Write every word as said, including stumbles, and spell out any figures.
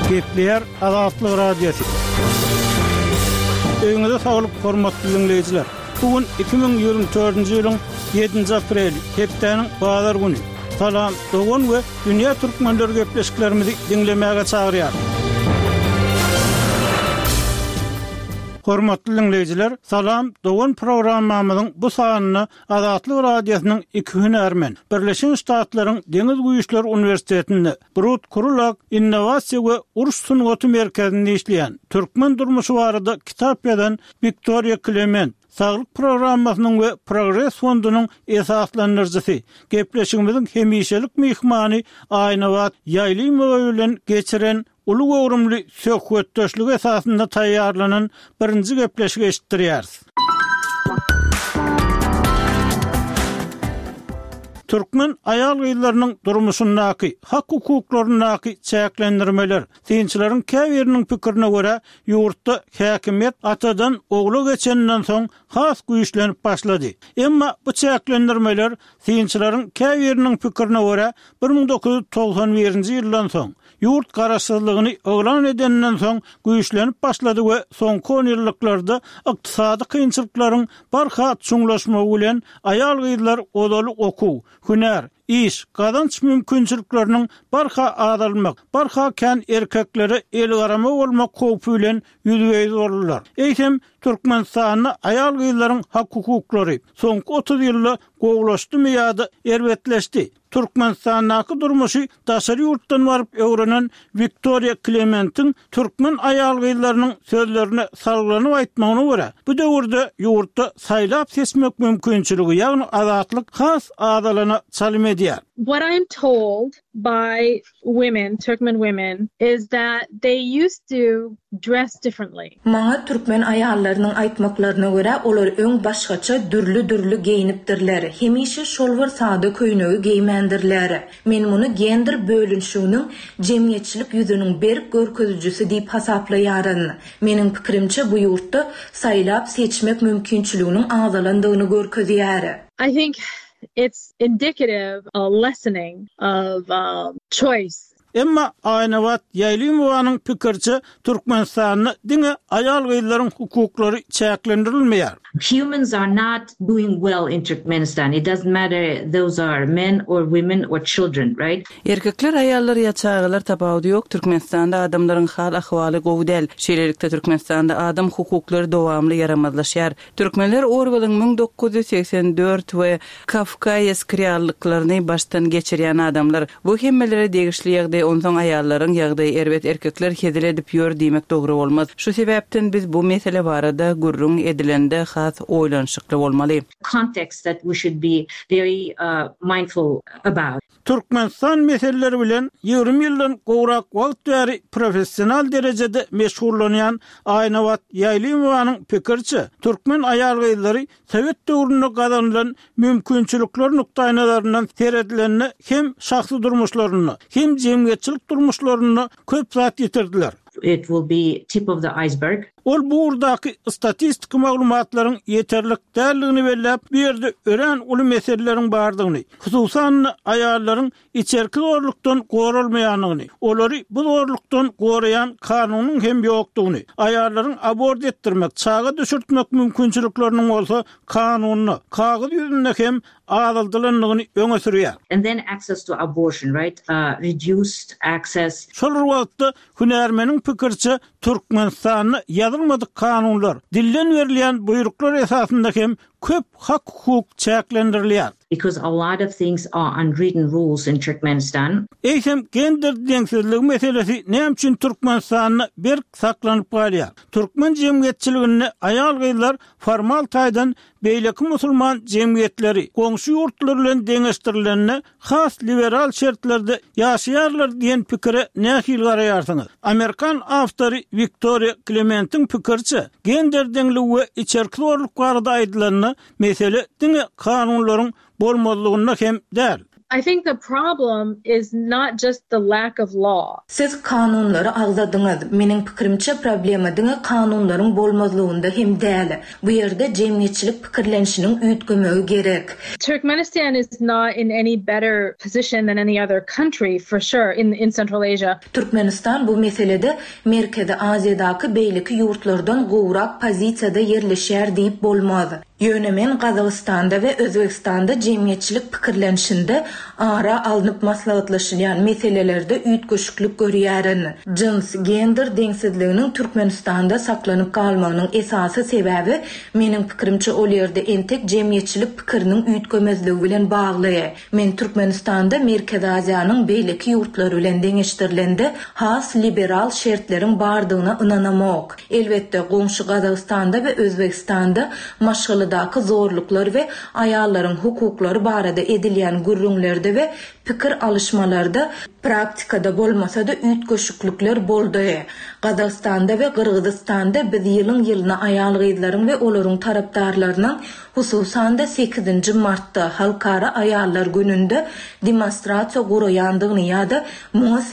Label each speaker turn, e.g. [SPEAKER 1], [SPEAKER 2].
[SPEAKER 1] Gepler Azatlyk Radiosu. Öňüňizde saglyk, hormatly dinleýijiler. Bugün iki bin ýygrimi dördünji ýylyň ýedinji apreli, hepdeniň bazar güni. Salam, dogan we dünýä türkmenleri gepleşiklerimizi dinlemäge çagyrýar. Hormatly dinleýijiler, salam, dogan programmamyzyň bu sanyny Azatlyk Radiosynyň iki hünärmen, Birleşik Ştatlaryň Deňiz Güýçleri Uniwersitetinde Brut Kurulak Innovasiýa we Uruş Sunugaty merkezinde işleýän türkmen durmuşy barada kitap ýazan Victoria Clement Saglyk programmasynyň we Progress fondunyň esaslanyrjysy, gepleşigimiziň hemişelik mehmany Aynawat Ýaýlymowa bilen geçiren ulu gowrumly söhbetdeşlik esasynda taýýarlanan birinji gepleşigi eşitdirýäris. Türkmen ayal gyýlarynyň durmuşyndaky, hak hukuklarynyň çäklendirmeler, synçylaryň käbiriniň pikirine görä, ýurtda häkimet atadan ogla geçenden soň has güýçlenip başlady. Emma bu çäklendirmeler synçylaryň käbiriniň pikirine görä bir ming dokuz ýüz togsan birinji ýyldan soň ýurt garaşsyzlygyny oglan edenden soň güýçlenip başlady we soňky on ýyllarda ykdysady kynçylyklaryň barha çuňlaşmagy bilen ayal gyýlar odaly okuw, hünär, iş, kazanç mümkinçiliklerinin barha adalmak, barha kän erkekleri el garama bolmak howpy bilen ýüzüge zorlar. Eýsem Türkmenistanyň ayal gyýlaryň hak hukuklary soňky otuz ýylda gowlaşdymy ýa-da erbetleşdi. Türkmenistanyň durmuşy daşary ýurtdan baryp öwrenen Victoria Clement'in türkmen ayal gyýlarynyň sözlerine salgylanyp aýtmagyna görä, bu döwürde ýurtda saýlap seçmek mümkinçiligi, ýagny azatlyk has adalana çalym edýär.
[SPEAKER 2] What I'm told by women, Turkmen women, is that they used to dress differently.
[SPEAKER 3] Maňa türkmen aýallarynyň aýtmaklaryna görä olar öň başgaça dürlü-dürlü geyinipdirler. Hemişe şolwar sada köýnegi geymendirler. Men muny gender bölünşiginiň jemgyýetçilik ýüzüniň berk görkezüjisi diýip hasaplaýaryn. Meniň pikirimçe bu ýurtda saýlap seçmek mümkinçiliginiň azalandygyny görkezýär.
[SPEAKER 2] I think it's indicative of lessening of um, choice.
[SPEAKER 1] Emma Aynawat Ýaýlymowanyň pikirçe Türkmenistanyň diňe ayal gyýlaryň hukuklary çäklendirilmeýär.
[SPEAKER 4] Humans are not doing well in Turkmenistan. It doesn't matter those are men or women or children, right?
[SPEAKER 5] Erkekler ayallar ýa çağalar tapawdy ýok. Türkmenistanda adamlaryň hal ahwaly gowdel. Şeýlelikde Türkmenistanda adam hukuklary dowamly yaramazlaşýar. Türkmenler Orwell'ın bin dokuz ýüz seksen dört we Kafkaýa skriýallyklaryny baştan geçirýän adamlar. Bu hemmelere degişli ýagdaý ondan ayallaryň ýagdaý erbet erkekler hedil edip ýör diýmek dogry bolmaz. Şu sebäpden biz bu mesele barada gurrun edilende has oýlanşykly bolmaly.
[SPEAKER 4] Context that we should be very uh, mindful about.
[SPEAKER 1] Türkmenistan meseleleri bilen ýygrimi ýyldan gowrak wagt bäri professional derejede meşgullanýan Aynawat Ýaýlymowanyň pikirçe, türkmen ayal gyýlary Sowet döwründe gazanylan mümkinçilikler nukdaýnazaryndan seredilenine hem şahsy durmuşlaryny, hem jemgyýetçilik durmuşlaryny köp zat ýetirdiler.
[SPEAKER 4] It will be tip of the iceberg.
[SPEAKER 1] Ol bu urdaky statistik maglumatlaryň ýeterlik däldigini bellep, bir ýerde ören uly meseleleriň bardygyny, hususan aýallaryň içerki zorlukdan gorulmaýanyny, olary bu zorlukdan goraýan kanunyň hem ýokdugyny, aýallaryň abort etdirmek, çaga düşürtmek mümkinçilikleriniň bolsa kanunyny, kagyz ýüzünde hem adaldylanlygyny öňe sürýär.
[SPEAKER 4] And then access to abortion, right? Uh, reduced access.
[SPEAKER 1] Şol wagtda hünärmeniň pikirçe Türkmenistanyň ýazylmadyk kanunlar, dilden berilýän buyruklar esasynda hem köp hak hukuk çäklendirilýär.
[SPEAKER 4] Because a lot of things are unwritten rules in Turkmenistan.
[SPEAKER 1] Eýsem gender deňsizligi meselesi näme üçin Türkmenistanyň bir saklanyp galýar? Türkmen jemgyýetçiligini ayal gyýlar formal taýdan beýleki musulman jemgyýetleri goňşy ýurtlar bilen deňeşdirilenine has liberal şertlerde ýaşaýarlar diýen pikire nähil garaýarsyňyz? Amerikan awtory Victoria Clement'in pikirçe, gender deňligi we içerki zorluk barada aýdylanyny mesele diňe kanunlaryň bolmazlygyna hem däl.
[SPEAKER 2] I think the problem is not just the lack of law.
[SPEAKER 3] Siz kanunları agzadyňyz. Meniň pikirimçe problema diňe kanunlaryň bolmazlygynda hem däl. Bu ýerde jemgyýetçilik pikirlenişiniň üýtgemegi gerek.
[SPEAKER 2] Turkmenistan is not in any better position than any other country for sure in in Central Asia.
[SPEAKER 3] Türkmenistan bu meselede Merkezi Aziýadaky beýleki ýurtlardan gowrak pozisiýada ýerleşýär diýip bolmaz. Ýönemen Gazagystanda we Özbekistanda jemgyýetçilik pikirlenişinde ara alınıp maslahatlaşýan meselelerde üýtgeşiklik görýärin. Jins, gender deňsizliginiň Türkmenistanda saklanyp kalmagynyň esasy sebebi meniň pikirimçe ol ýerde entek jemgyýetçilik pikiriniň üýtgemezligi bilen bagly. Men Türkmenistanda Merkezi Aziýanyň beýleki ýurtlary bilen deňeşdirilende has liberal şertleriň bardygyna ynanamok. Elbetde goňşy Gazagystanda we Özbekistanda maşgaly daky zorluklar we aýallaryň hukuklary barada edilýän gürrüňlerde we pikir alışmalarda praktikada bolmasa da üýtgeşiklikler boldy. Gazagystanda we Kyrgyzstanda biz ýylyň ýylyna aýal gyzlaryň we olaryň tarapdarlarynyň hususan da sekizinji martda Halkara Aýallar gününde demonstrasiýa guraýandygyny ýa-da